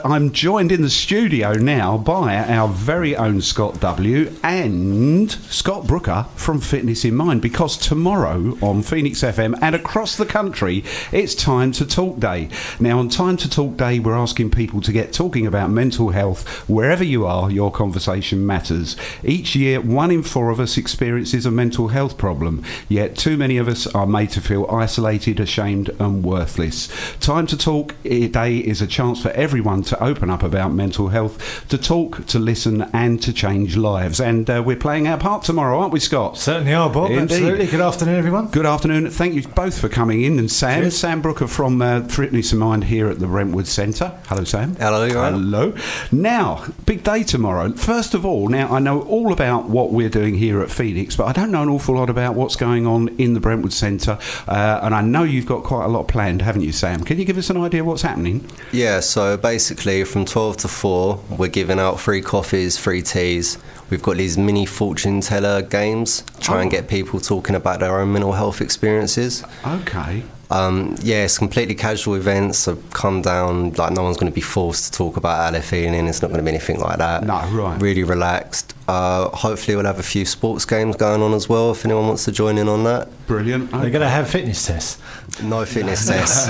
I'm joined in the studio now by our very own Scott W. and Scott Brooker from Fitness in Mind, because tomorrow on Phoenix FM and across the country, it's Time to Talk Day. Now, on Time to Talk Day, we're asking people to get talking about mental health. Wherever you are, your conversation matters. Each year, 1 in 4 of us experiences a mental health problem, yet too many of us are made to feel isolated, ashamed and worthless. Time to Talk Day is a chance for everyone to open up about mental health, to talk, to listen and to change lives. And we're playing our part tomorrow, aren't we, Scott? Certainly are, Bob. Indeed. Absolutely. Good afternoon, everyone. Good afternoon. Thank you both for coming in. And Sam, Cheers. Sam Brooker from Fitness in Mind here at the Brentwood Centre. Hello, Sam. Hello, you're right. Hello. Now, big day tomorrow. First of all, now I know all about what we're doing here at Phoenix, but I don't know an awful lot about what's going on in the Brentwood Centre. And I know you've got quite a lot planned, haven't you, Sam? Can you give us an idea what's happening? Yeah, so basically from 12 to 4, we're giving out free coffees, free teas. We've got these mini fortune teller games, try and get people talking about their own mental health experiences. Okay. Yeah, it's completely casual events, so come down, like no one's going to be forced to talk about how they're feeling, it's not going to be anything like that. No, right. Really relaxed. Hopefully we'll have a few sports games going on as well, if anyone wants to join in on that. Brilliant. They're going to have fitness tests. No fitness tests.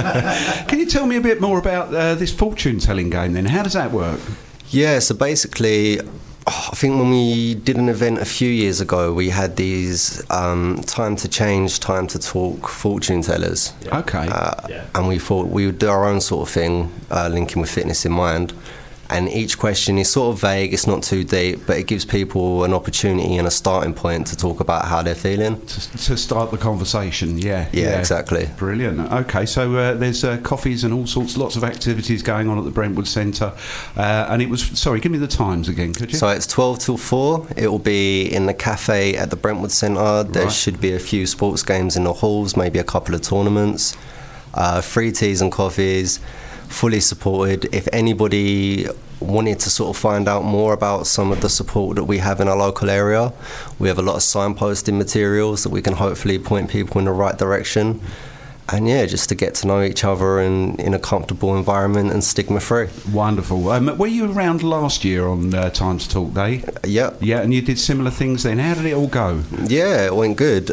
Can you tell me a bit more about this fortune telling game then? How does that work? Yeah, so basically, I think when we did an event a few years ago, we had these time to change, time to talk fortune tellers. Yeah. Okay. And we thought we would do our own sort of thing, linking with Fitness in Mind. And each question is sort of vague, it's not too deep, but it gives people an opportunity and a starting point to talk about how they're feeling. To start the conversation, yeah. Yeah, exactly. Brilliant. Okay, so there's coffees and all sorts, lots of activities going on at the Brentwood Centre. And it was, sorry, give me the times again, could you? So it's 12 till 4. It will be in the cafe at the Brentwood Centre. There should be a few sports games in the halls, maybe a couple of tournaments. Free teas and coffees. Fully supported. If anybody wanted to sort of find out more about some of the support that we have in our local area, we have a lot of signposting materials that we can hopefully point people in the right direction. And yeah, just to get to know each other in a comfortable environment and stigma-free. Wonderful. Were you around last year on Time to Talk Day? Yeah. Yeah, and you did similar things then. How did it all go? Yeah, it went good.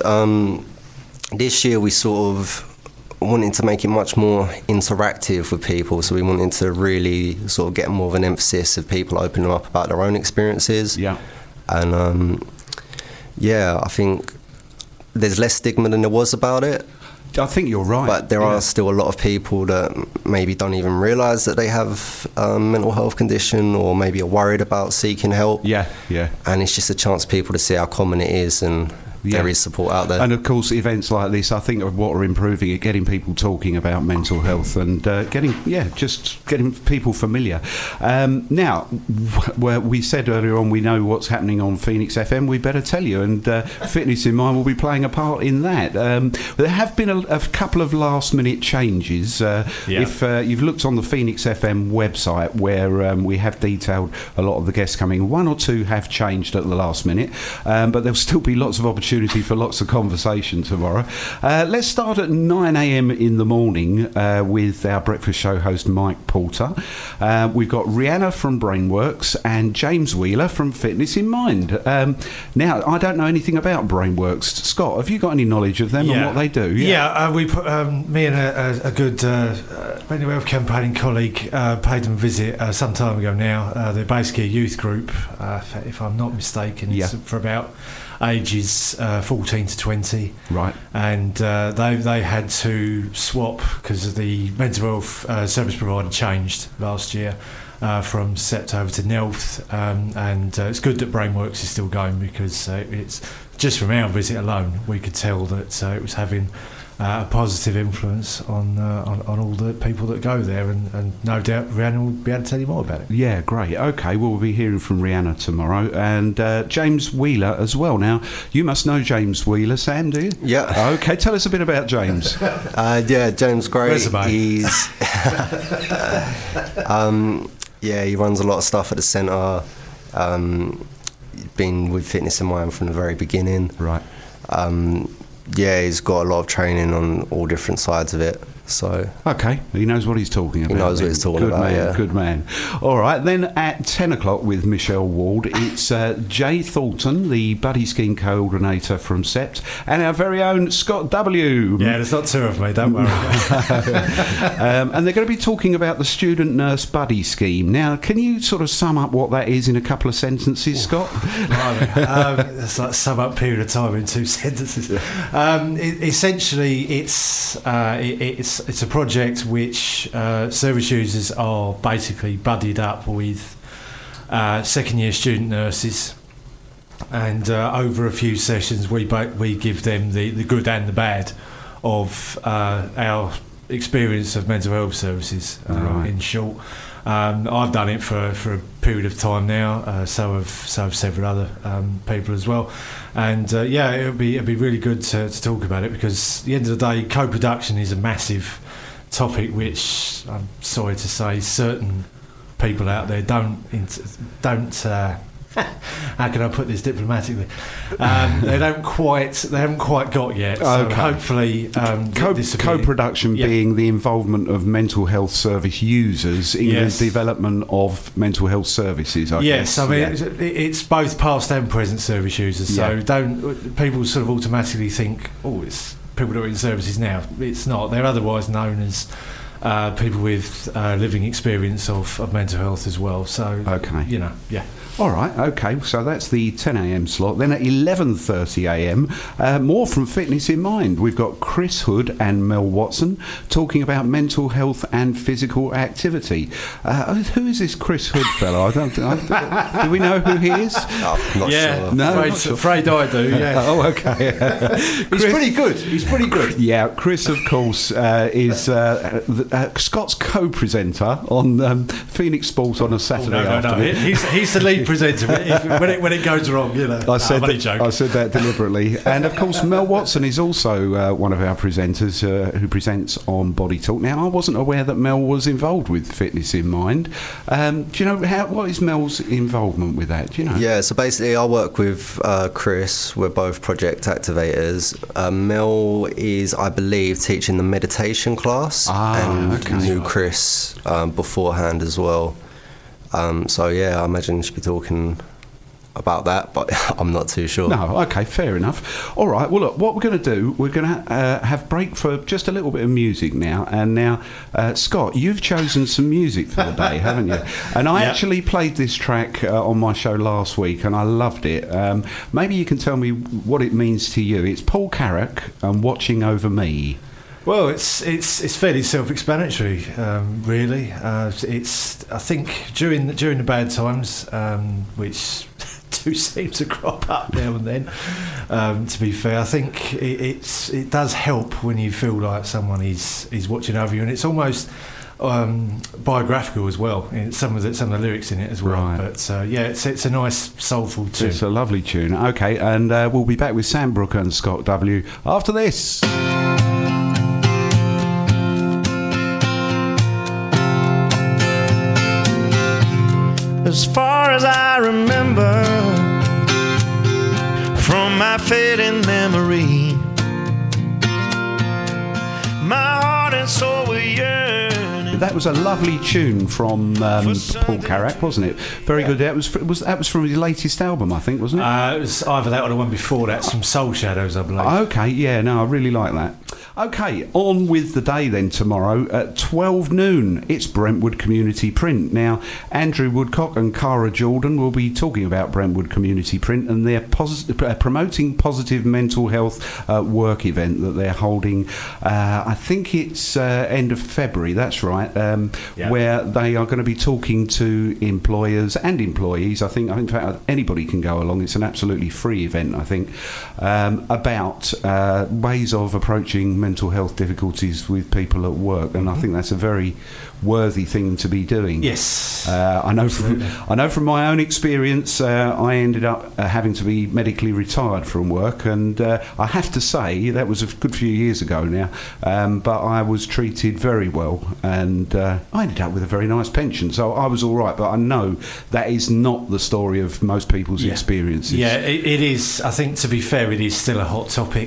This year we sort of wanting to make it much more interactive with people, so we wanted to really sort of get more of an emphasis of people opening up about their own experiences. Yeah. And yeah, I think there's less stigma than there was about it. I think you're right. But there are still a lot of people that maybe don't even realise that they have a mental health condition, or maybe are worried about seeking help. Yeah, yeah. And it's just a chance for people to see how common it is, and there is support out there. And of course, events like this, I think, are what are improving it, getting people talking about mental health and just getting people familiar. Now, we said earlier on, we know what's happening on Phoenix FM. We better tell you, and Fitness in Mind will be playing a part in that. There have been a couple of last-minute changes. If you've looked on the Phoenix FM website, where we have detailed a lot of the guests coming, 1 or 2 have changed at the last minute, but there'll still be lots of opportunity for lots of conversation tomorrow. Let's start at 9 a.m. in the morning with our breakfast show host Mike Porter. We've got Rihanna from Brainworks and James Wheeler from Fitness in Mind. Now, I don't know anything about Brainworks. Scott, have you got any knowledge of them and what they do? We put me and a good mental health campaigning colleague paid them a visit some time ago now. They're basically a youth group, if I'm not mistaken. It's for about ages 14 to 20, right? And they had to swap because the mental health service provider changed last year from SEPT over to NELTH, and it's good that Brainworks is still going, because it's just from our visit alone we could tell that it was having a positive influence on all the people that go there, and no doubt Rihanna will be able to tell you more about it. Yeah, great. Okay, well, we'll be hearing from Rihanna tomorrow, and James Wheeler as well. Now, you must know James Wheeler, Sam, do you? Yeah. Okay, tell us a bit about James. Yeah, James, great. Resume. He's he runs a lot of stuff at the centre. Been with Fitness in Mind from the very beginning. Right. He's got a lot of training on all different sides of it. So okay, he knows what he's talking about. He knows what he's talking about. Man, yeah, good man. All right, then at 10 o'clock with Michelle Ward, it's Jay Thornton, the buddy scheme coordinator from SEPT, and our very own Scott W. Yeah, there's not two of me. Don't worry. And they're going to be talking about the student nurse buddy scheme. Now, can you sort of sum up what that is in a couple of sentences, Scott? It's like sum up period of time in 2 sentences. Essentially, it's a project which service users are basically buddied up with second year student nurses, and over a few sessions we give them the good and the bad of our experience of mental health services, in short. I've done it for a period of time now, so have several other people as well, and it'd be really good to talk about it, because at the end of the day, co-production is a massive topic which, I'm sorry to say, certain people out there don't how can I put this diplomatically? They haven't quite got yet. So okay. Hopefully, co-production being the involvement of mental health service users in the development of mental health services. I guess. I mean it's both past and present service users. So don't people sort of automatically think, it's people that are in services now. It's not. They're otherwise known as people with living experience of mental health as well. So All right, okay, so that's the 10 a.m. slot. Then at 11:30 a.m, more from Fitness in Mind. We've got Chris Hood and Mel Watson talking about mental health and physical activity. Who is this Chris Hood fellow? Do we know who he is? I'm not sure. No, afraid I do, yeah. Oh, okay. He's pretty good. Yeah, Chris, of course, is Scott's co-presenter on Phoenix Sport on a Saturday afternoon. He's the lead presenter when it goes wrong, you know. I said that deliberately. And of course, Mel Watson is also one of our presenters who presents on Body Talk. Now, I wasn't aware that Mel was involved with Fitness in Mind. Do you know what is Mel's involvement with that? Do you know? Yeah, so basically I work with Chris. We're both project activators. Mel is, I believe, teaching the meditation class, and knew Chris beforehand as well. So I imagine you should be talking about that, but I'm not too sure. No, okay, fair enough. All right, well, look, what we're going to do, we're going to have break for just a little bit of music now. And now, Scott, you've chosen some music for the day, haven't you? And I actually played this track on my show last week, and I loved it. Maybe you can tell me what it means to you. It's Paul Carrack and Watching Over Me. Well, it's fairly self-explanatory, really. I think during the bad times, which do seem to crop up now and then. To be fair, I think it does help when you feel like someone is watching over you, and it's almost biographical as well. In some of the lyrics in it as well. Right. But it's a nice soulful tune. It's a lovely tune. Okay, and we'll be back with Sam Brooker and Scott W after this. As far as I remember from my fading memory, my heart and soul were yearning. That was a lovely tune from Paul Carrack, wasn't it? Very good. That was from his latest album, I think, wasn't it? It was either that or the one before that, some Soul Shadows, I believe. Okay, yeah, no, I really like that. Okay, on with the day then tomorrow at 12 noon. It's Brentwood Community Print. Now, Andrew Woodcock and Cara Jordan will be talking about Brentwood Community Print and their promoting positive mental health work event that they're holding. I think it's end of February, that's right, where they are going to be talking to employers and employees. I think, in fact, anybody can go along. It's an absolutely free event, I think, about ways of approaching mental health difficulties with people at work, and I think that's a very worthy thing to be doing. Yes, I know from my own experience. I ended up having to be medically retired from work, and I have to say that was a good few years ago now. But I was treated very well, and I ended up with a very nice pension, so I was all right. But I know that is not the story of most people's experiences. Yeah, it is. I think, to be fair, it is still a hot topic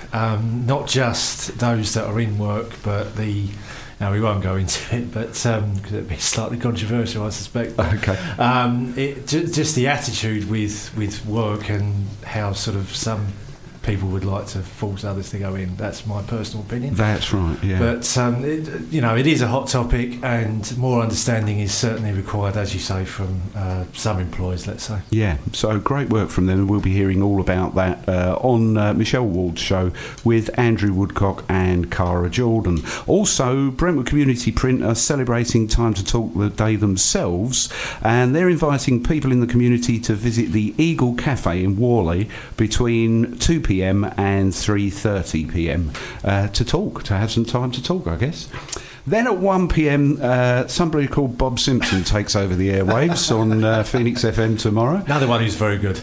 not just those that are in work, but now we won't go into it, but because it'd be slightly controversial, I suspect. Okay. Just the attitude with work and how sort of some people would like to force others to go in. That's my personal opinion. That's right, yeah. But it is a hot topic, and more understanding is certainly required, as you say, from some employers, let's say. Yeah, so great work from them. We'll be hearing all about that on Michelle Ward's show with Andrew Woodcock and Cara Jordan. Also, Brentwood Community Print are celebrating Time to Talk the day themselves, and they're inviting people in the community to visit the Eagle Cafe in Worley between 2 p.m. and 3:30 p.m. To have some time to talk, I guess. Then at 1 p.m, somebody called Bob Simpson takes over the airwaves on Phoenix FM tomorrow. Another one who's very good.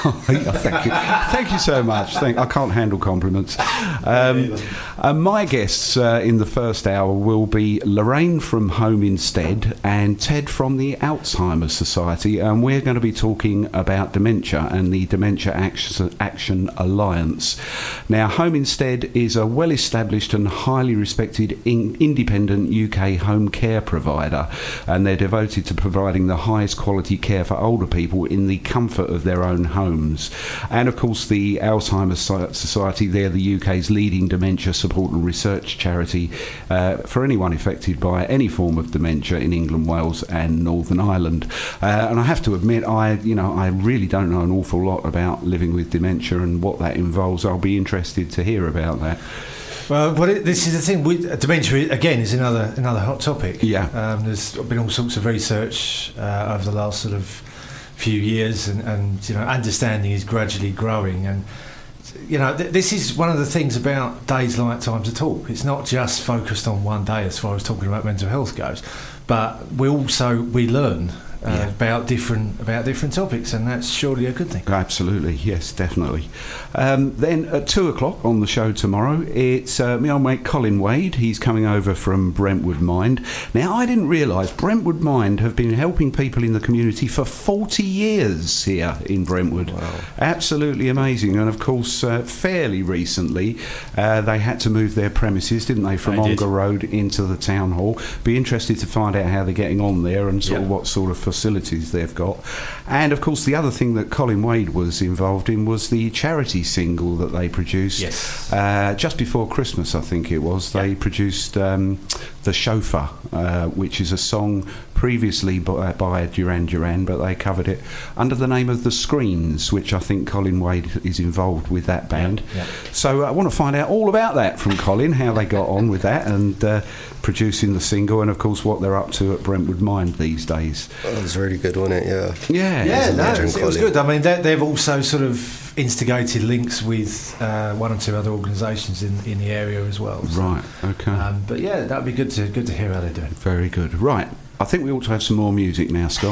Thank you so much. I can't handle compliments. My guests in the first hour will be Lorraine from Home Instead and Ted from the Alzheimer's Society, and we're going to be talking about dementia and the Dementia Action Alliance. Now, Home Instead is a well-established and highly respected independent UK home care provider, and they're devoted to providing the highest quality care for older people in the comfort of their own homes. And of course, the Alzheimer's Society, they're the UK's leading dementia support and research charity for anyone affected by any form of dementia in England, Wales and Northern Ireland. And I have to admit, I really don't know an awful lot about living with dementia and what that involves. I'll be interested to hear about that. Well, this is the thing. Dementia again is another hot topic. Yeah. There's been all sorts of research over the last sort of few years, and understanding is gradually growing. And this is one of the things about days like Time to Talk. It's not just focused on one day as far as talking about mental health goes, but we learn. About different topics, and that's surely a good thing. Absolutely, yes, definitely. Then at 2 o'clock on the show tomorrow, it's my old mate Colin Wade. He's coming over from Brentwood Mind. Now, I didn't realise Brentwood Mind have been helping people in the community for 40 years here in Brentwood. Wow. Absolutely amazing. And of course, fairly recently, they had to move their premises, didn't they, from Ongar Road into the town hall. Be interested to find out how they're getting on there and sort of what sort of facilities they've got. And of course, the other thing that Colin Wade was involved in was the charity single that they produced. Yes. Just before Christmas, I think it was. They produced The Chauffeur, which is a song previously by Duran Duran, but they covered it under the name of The Screens, which I think Colin Wade is involved with that band. Yeah. So I want to find out all about that from Colin, how they got on with that and producing the single, and of course what they're up to at Brentwood Mind these days. That was really good, wasn't it? Yeah. It was good. I mean, they've also sort of instigated links with one or two other organisations in the area as well. So, right. Okay. But yeah, that'd be good to hear how they're doing. Very good. Right. I think we ought to have some more music now, Scott.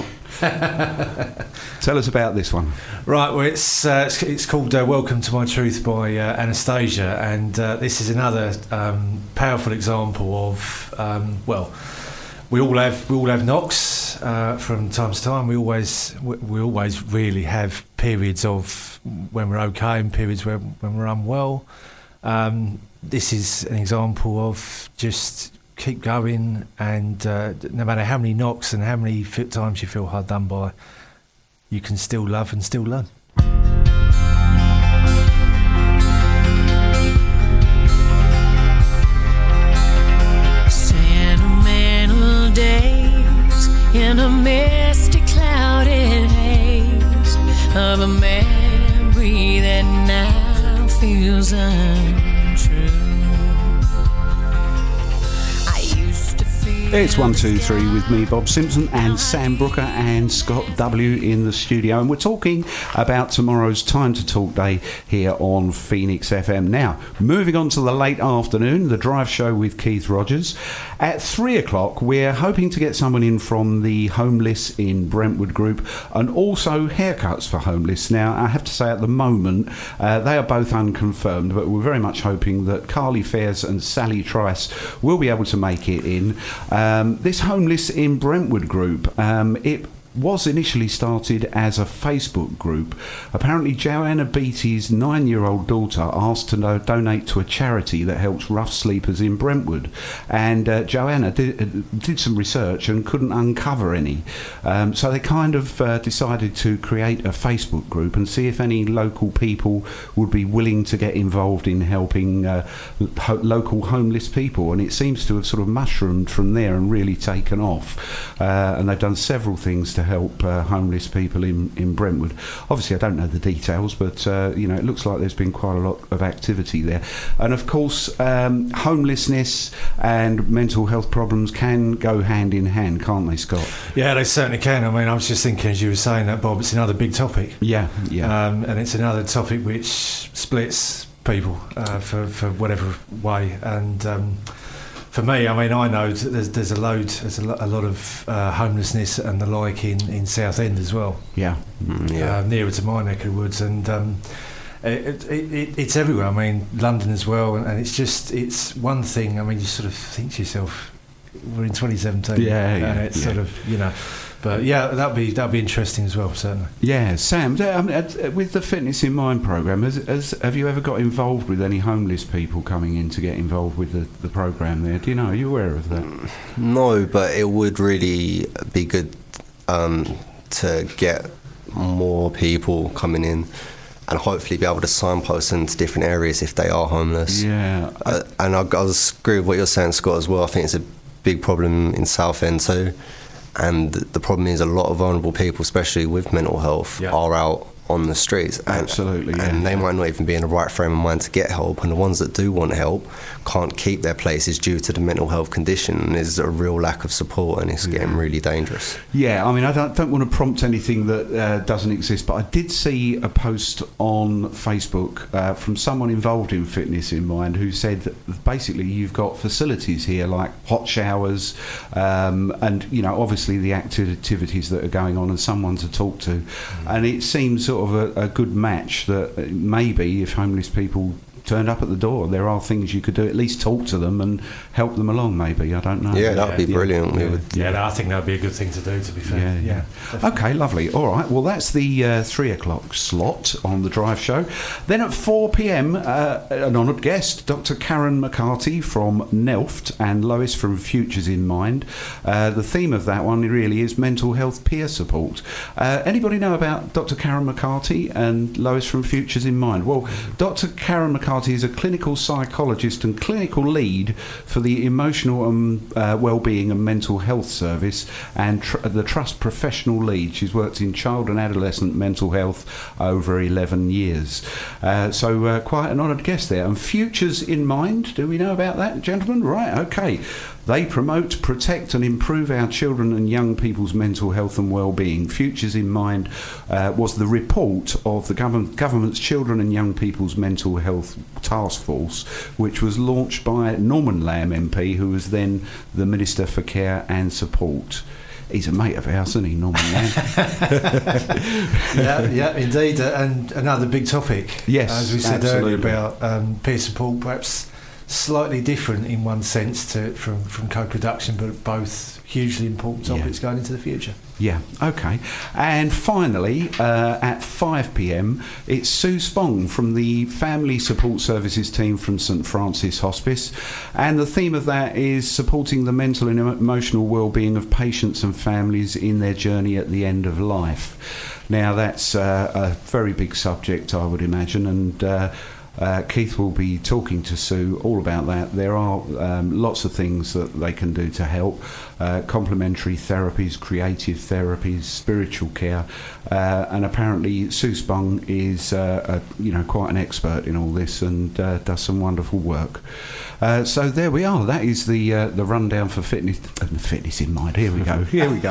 Tell us about this one. Right, well, it's called Welcome to My Truth by Anastasia, and this is another powerful example of we all have knocks from time to time. We always really have periods of when we're okay and periods when we're unwell. This is an example of just keep going, and no matter how many knocks and how many times you feel hard done by, you can still love and still learn. Sentimental days in a misty clouded haze of a memory that now feels untrue. It's 1, 2, 3 with me, Bob Simpson, and Sam Brooker and Scott W in the studio, and we're talking about tomorrow's Time to Talk Day here on Phoenix FM. Now, moving on to the late afternoon, the drive show with Keith Rogers. At 3 o'clock, we're hoping to get someone in from the Homeless in Brentwood group, and also Haircuts for Homeless. Now, I have to say at the moment, they are both unconfirmed, but we're very much hoping that Carly Fairs and Sally Trice will be able to make it in. This Homeless in Brentwood group, it was initially started as a Facebook group. Apparently, Joanna Beattie's 9-year-old daughter asked to donate to a charity that helps rough sleepers in Brentwood, and Joanna did some research and couldn't uncover any. So they kind of decided to create a Facebook group and see if any local people would be willing to get involved in helping local homeless people, and it seems to have sort of mushroomed from there and really taken off. And they've done several things to help homeless people in Brentwood. Obviously, I don't know the details, but it looks like there's been quite a lot of activity there. And of course, homelessness and mental health problems can go hand in hand, can't they, Scott? Yeah, they certainly can. I mean, I was just thinking as you were saying that, Bob, it's another big topic. Yeah. And it's another topic which splits people for whatever way. And for me, I mean, I know there's a lot of homelessness and the like in Southend as well. Yeah. Nearer to my neck of the woods, and it's everywhere. I mean, London as well, and it's one thing. I mean, you sort of think to yourself, we're in 2017, and it's sort of, But yeah, that'd be interesting as well, certainly. Yeah, Sam, with the Fitness in Mind programme, have you ever got involved with any homeless people coming in to get involved with the programme there? Do you know? Are you aware of that? No, but it would really be good to get more people coming in and hopefully be able to signpost them to different areas if they are homeless. Yeah. And I agree with what you're saying, Scott, as well. I think it's a big problem in Southend too. And the problem is a lot of vulnerable people, especially with mental health, are out on the streets. Absolutely, and they might not even be in the right frame of mind to get help. And the ones that do want help can't keep their places due to the mental health condition. And there's a real lack of support, and it's getting really dangerous. Yeah, I mean, I don't want to prompt anything that doesn't exist, but I did see a post on Facebook from someone involved in Fitness in Mind who said that basically you've got facilities here like hot showers and, obviously the activities that are going on and someone to talk to. And it seems sort of a good match that maybe if homeless people turned up at the door, there are things you could do, at least talk to them and help them along, maybe. I don't know. Yeah, that would be brilliant. I think that would be a good thing to do, to be fair. Yeah. Okay, lovely. All right, well, that's the 3 o'clock slot on the Drive Show. Then at 4 p.m, an honoured guest, Dr. Karen McCarty from Nelft and Lois from Futures in Mind. The theme of that one really is mental health peer support. Anybody know about Dr. Karen McCarty and Lois from Futures in Mind? Well, Dr. Karen McCarty is a clinical psychologist and clinical lead for the emotional well-being and mental health service and the Trust professional lead. She's worked in child and adolescent mental health over 11 years. So quite an honoured guest there. And Futures in Mind, do we know about that, gentlemen? Right, okay. They promote, protect and improve our children and young people's mental health and well-being. Futures in Mind was the report of the government's Children and Young People's Mental Health Task Force, which was launched by Norman Lamb MP, who was then the Minister for Care and Support. He's a mate of ours, isn't he, Norman Lamb? yeah, indeed. And another big topic. Yes, as we said absolutely. earlier about peer support, perhaps slightly different in one sense from co-production, but both hugely important topics going into the future. Yeah, okay. And finally, at 5 p.m, it's Sue Spong from the Family Support Services team from St Francis Hospice. And the theme of that is supporting the mental and emotional well-being of patients and families in their journey at the end of life. Now, that's a very big subject, I would imagine, and Keith will be talking to Sue all about that. There are lots of things that they can do to help. Complementary therapies, creative therapies, spiritual care, and apparently Sue Spong is quite an expert in all this and does some wonderful work. So there we are. That is the rundown for Fitness in Mind. Here we go.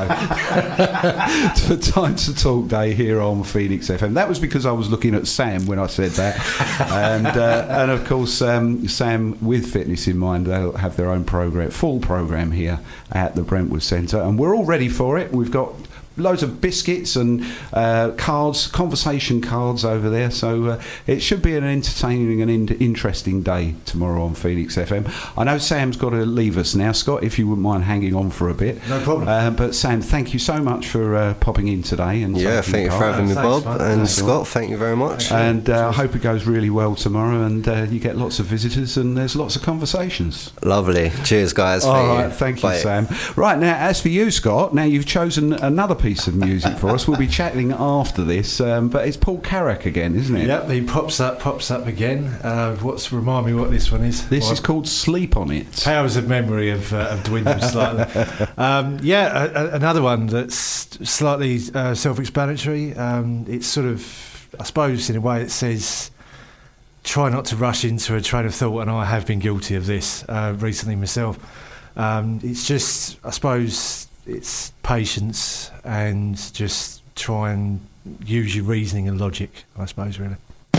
For Time to Talk Day here on Phoenix FM. That was because I was looking at Sam when I said that. And of course, Sam with Fitness in Mind, they'll have their own full program here at the Brentwood Centre, and we're all ready for it. We've got loads of biscuits and cards, conversation cards over there. So it should be an entertaining and interesting day tomorrow on Phoenix FM. I know Sam's got to leave us now. Scott, if you wouldn't mind hanging on for a bit. No problem. But Sam, thank you so much for popping in today. And thank you for having me, Bob. Thanks, and Scott, thank you very much. And I hope it goes really well tomorrow, and you get lots of visitors and there's lots of conversations. Lovely. Cheers, guys. All right, thank you, Sam. Right, now, as for you, Scott, now you've chosen another piece of music for us. We'll be chatting after this, but it's Paul Carrack again, isn't it? Yep, he pops up again. Remind me what this one is. This is called Sleep on It. Powers of memory have dwindled slightly. Another one that's slightly self-explanatory. It's sort of, I suppose, in a way, it says, try not to rush into a train of thought, and I have been guilty of this recently myself. It's just, I suppose, it's patience and just try and use your reasoning and logic, I suppose, really.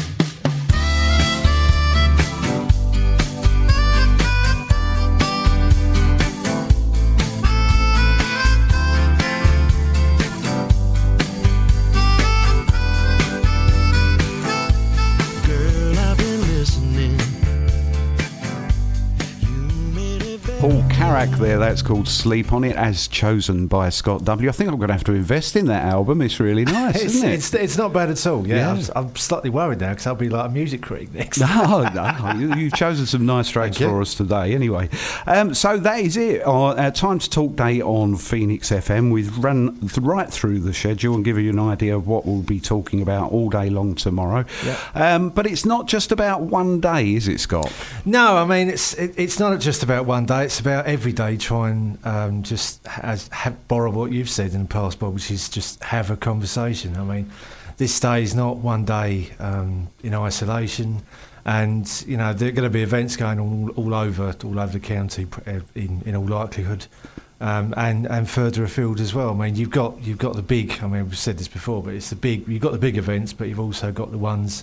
Paul Carrack there, that's called Sleep on It, as chosen by Scott W. I think I'm going to have to invest in that album. It's really nice, isn't it? It's not bad at all, yeah. I'm slightly worried now because I'll be like a music critic next. No, you've chosen some nice tracks for us today anyway. So that is it. Our Time to Talk Day on Phoenix FM. We've run right through the schedule and give you an idea of what we'll be talking about all day long tomorrow. Yep. But it's not just about one day, is it, Scott? No, I mean, it's not just about one day. It's about every day try and just borrow what you've said in the past, Bob, which is just have a conversation. I mean, this day is not one day in isolation, and you know there are going to be events going on all over the county in all likelihood, and further afield as well. I mean, you've got the big. I mean, we've said this before, but it's the big. You've got the big events, but you've also got the ones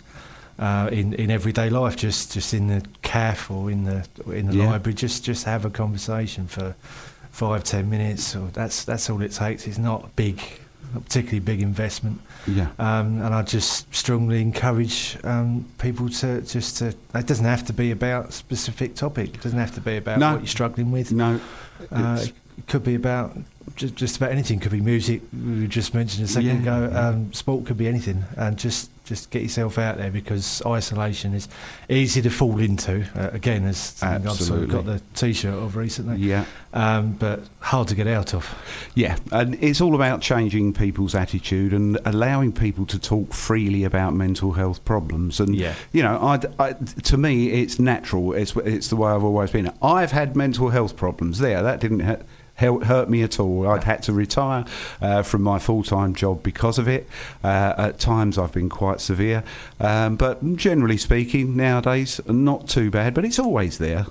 in everyday life, just in the cafe or in the library. Just have a conversation for 5-10 minutes. Or that's all it takes. It's not big, not particularly big investment. Yeah. And I just strongly encourage people to. It doesn't have to be about a specific topic. It doesn't have to be about what you're struggling with. No. It could be about just about anything. It could be music. We just mentioned a second ago. Sport could be anything, and just get yourself out there, because isolation is easy to fall into. Again, as I've sort of got the T-shirt of recently. Yeah. But hard to get out of. Yeah, and it's all about changing people's attitude and allowing people to talk freely about mental health problems. And you know, to me, it's natural. It's the way I've always been. I've had mental health problems. That didn't hurt me at all. I'd had to retire from my full-time job because of it. At times I've been quite severe, but generally speaking nowadays not too bad, but it's always there.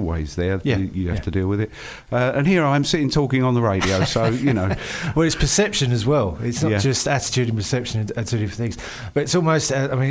You have to deal with it, and here I am sitting talking on the radio, so you know. Well, it's perception as well. It's not just attitude and perception are two different things, but it's almost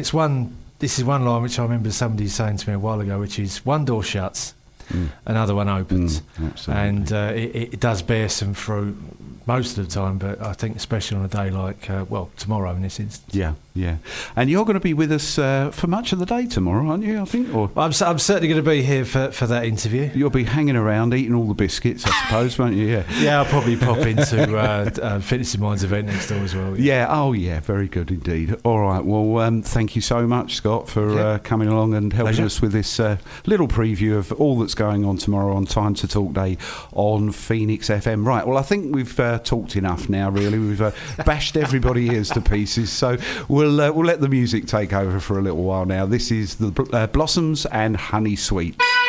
this is one line which I remember somebody saying to me a while ago, which is one door shuts, another one opens. And it does bear some fruit most of the time, but I think especially on a day like tomorrow in this instance. Yeah. And you're going to be with us for much of the day tomorrow, aren't you, I think? Or I'm certainly going to be here for that interview. You'll be hanging around eating all the biscuits, I suppose, won't you? Yeah, I'll probably pop into Fitness in Mind's event next door as well. Very good indeed. All right, well, thank you so much, Scott, for coming along and helping us with this little preview of all that's going on tomorrow on Time to Talk Day on Phoenix FM. Right, well, I think we've talked enough now, really. We've bashed everybody's ears to pieces, so we'll let the music take over for a little while now. This is the Blossoms and Honey Sweet.